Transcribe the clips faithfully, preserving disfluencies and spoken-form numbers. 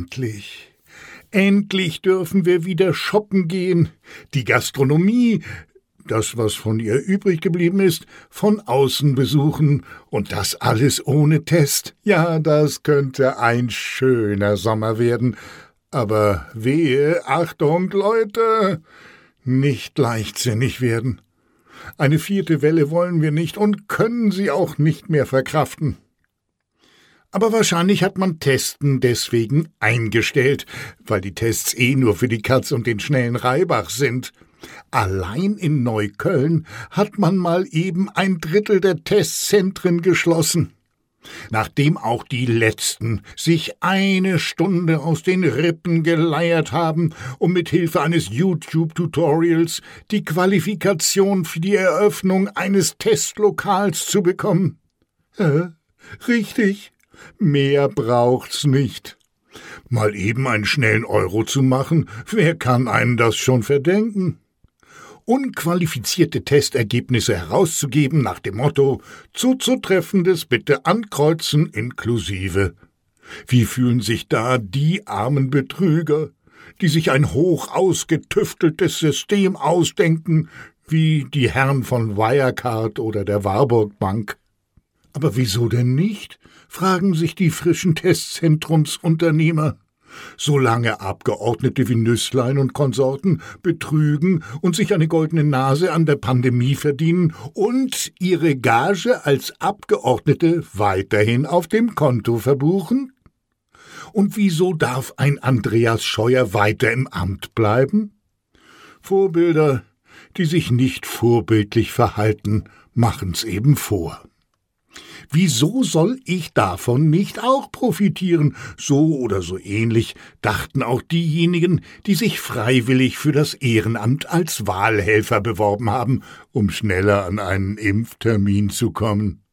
Endlich. Endlich dürfen wir wieder shoppen gehen, die Gastronomie, das, was von ihr übrig geblieben ist, von außen besuchen und das alles ohne Test. Ja, das könnte ein schöner Sommer werden. Aber wehe, Achtung, Leute, nicht leichtsinnig werden. Eine vierte Welle wollen wir nicht und können sie auch nicht mehr verkraften. Aber wahrscheinlich hat man Testen deswegen eingestellt, weil die Tests eh nur für die Katz und den schnellen Reibach sind. Allein in Neukölln hat man mal eben ein Drittel der Testzentren geschlossen. Nachdem auch die Letzten sich eine Stunde aus den Rippen geleiert haben, um mit Hilfe eines YouTube-Tutorials die Qualifikation für die Eröffnung eines Testlokals zu bekommen. Äh, richtig, mehr braucht's nicht. Mal eben einen schnellen Euro zu machen, wer kann einen das schon verdenken? Unqualifizierte Testergebnisse herauszugeben nach dem Motto »Zuzutreffendes bitte ankreuzen inklusive«. Wie fühlen sich da die armen Betrüger, die sich ein hoch ausgetüfteltes System ausdenken, wie die Herren von Wirecard oder der Warburg Bank? Aber wieso denn nicht, fragen sich die frischen Testzentrumsunternehmer. Solange Abgeordnete wie Nüßlein und Konsorten betrügen und sich eine goldene Nase an der Pandemie verdienen und ihre Gage als Abgeordnete weiterhin auf dem Konto verbuchen? Und wieso darf ein Andreas Scheuer weiter im Amt bleiben? Vorbilder, die sich nicht vorbildlich verhalten, machen's eben vor. Wieso soll ich davon nicht auch profitieren? So oder so ähnlich dachten auch diejenigen, die sich freiwillig für das Ehrenamt als Wahlhelfer beworben haben, um schneller an einen Impftermin zu kommen.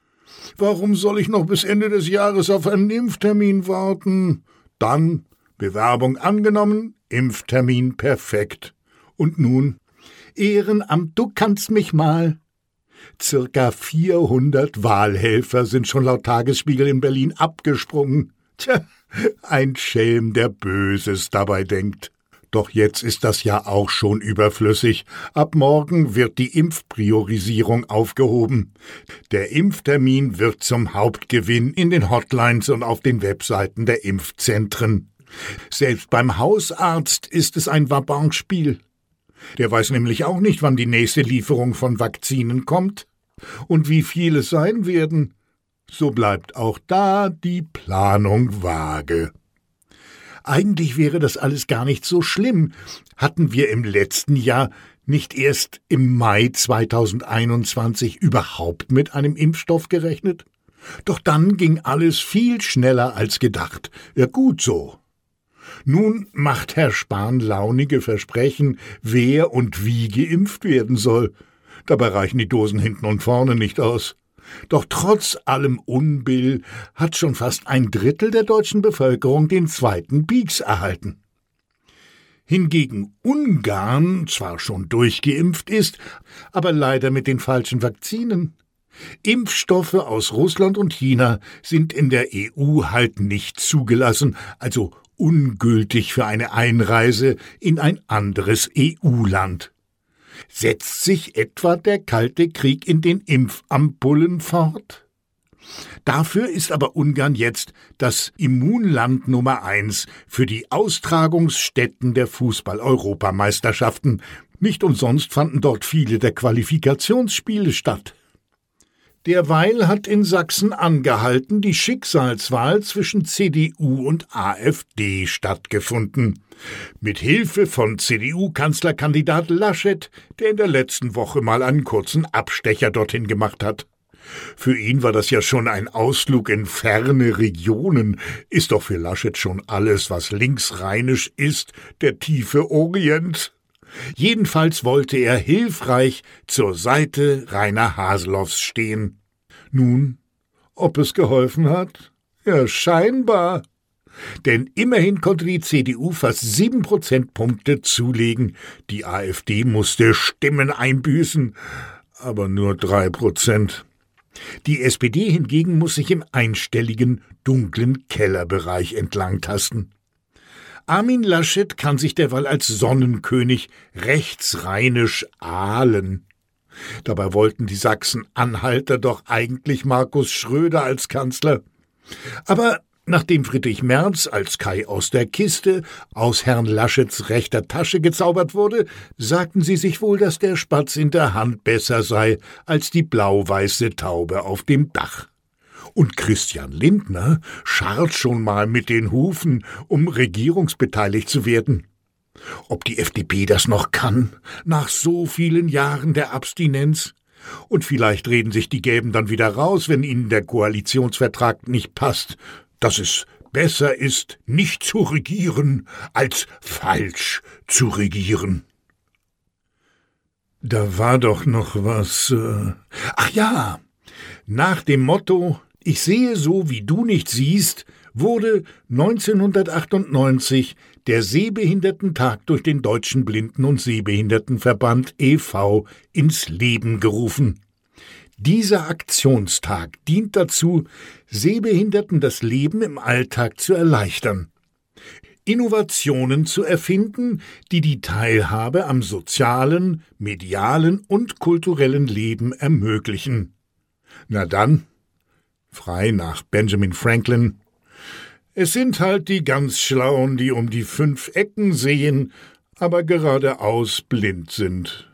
Warum soll ich noch bis Ende des Jahres auf einen Impftermin warten? Dann Bewerbung angenommen, Impftermin perfekt. Und nun? Ehrenamt, du kannst mich mal. Circa vierhundert Wahlhelfer sind schon laut Tagesspiegel in Berlin abgesprungen. Tja, ein Schelm, der Böses dabei denkt. Doch jetzt ist das ja auch schon überflüssig. Ab morgen wird die Impfpriorisierung aufgehoben. Der Impftermin wird zum Hauptgewinn in den Hotlines und auf den Webseiten der Impfzentren. Selbst beim Hausarzt ist es ein Va-banque-Spiel. Der weiß nämlich auch nicht, wann die nächste Lieferung von Vakzinen kommt und wie viele es sein werden. So bleibt auch da die Planung vage. Eigentlich wäre das alles gar nicht so schlimm. Hatten wir im letzten Jahr nicht erst im Mai zweitausendeinundzwanzig überhaupt mit einem Impfstoff gerechnet? Doch dann ging alles viel schneller als gedacht. Ja, gut so. Nun macht Herr Spahn launige Versprechen, wer und wie geimpft werden soll. Dabei reichen die Dosen hinten und vorne nicht aus. Doch trotz allem Unbill hat schon fast ein Drittel der deutschen Bevölkerung den zweiten Pieks erhalten. Hingegen Ungarn zwar schon durchgeimpft ist, aber leider mit den falschen Vakzinen. Impfstoffe aus Russland und China sind in der E U halt nicht zugelassen, also ungültig für eine Einreise in ein anderes E U-Land. Setzt sich etwa der Kalte Krieg in den Impfampullen fort? Dafür ist aber Ungarn jetzt das Immunland Nummer eins für die Austragungsstätten der Fußball-Europameisterschaften. Nicht umsonst fanden dort viele der Qualifikationsspiele statt. Derweil hat in Sachsen angehalten die Schicksalswahl zwischen C D U und AfD stattgefunden. Mit Hilfe von C D U-Kanzlerkandidat Laschet, der in der letzten Woche mal einen kurzen Abstecher dorthin gemacht hat. Für ihn war das ja schon ein Ausflug in ferne Regionen, ist doch für Laschet schon alles, was linksrheinisch ist, der tiefe Orient. Jedenfalls wollte er hilfreich zur Seite Rainer Haseloffs stehen. Nun, ob es geholfen hat? Ja, scheinbar. Denn immerhin konnte die C D U fast sieben Prozentpunkte zulegen. Die AfD musste Stimmen einbüßen, aber nur drei Prozent. Die S P D hingegen muss sich im einstelligen, dunklen Kellerbereich entlangtasten. Armin Laschet kann sich derweil als Sonnenkönig rechtsrheinisch ahlen. Dabei wollten die Sachsen-Anhalter doch eigentlich Markus Schröder als Kanzler. Aber nachdem Friedrich Merz als Kai aus der Kiste aus Herrn Laschets rechter Tasche gezaubert wurde, sagten sie sich wohl, dass der Spatz in der Hand besser sei als die blau-weiße Taube auf dem Dach. Und Christian Lindner scharrt schon mal mit den Hufen, um regierungsbeteiligt zu werden. Ob die F D P das noch kann, nach so vielen Jahren der Abstinenz? Und vielleicht reden sich die Gelben dann wieder raus, wenn ihnen der Koalitionsvertrag nicht passt, dass es besser ist, nicht zu regieren, als falsch zu regieren. Da war doch noch was. Äh Ach ja, nach dem Motto »Ich sehe so, wie du nicht siehst« wurde neunzehnhundertachtundneunzig der Sehbehindertentag durch den Deutschen Blinden- und Sehbehindertenverband e V ins Leben gerufen. Dieser Aktionstag dient dazu, Sehbehinderten das Leben im Alltag zu erleichtern, Innovationen zu erfinden, die die Teilhabe am sozialen, medialen und kulturellen Leben ermöglichen. Na dann, frei nach Benjamin Franklin, es sind halt die ganz Schlauen, die um die fünf Ecken sehen, aber geradeaus blind sind.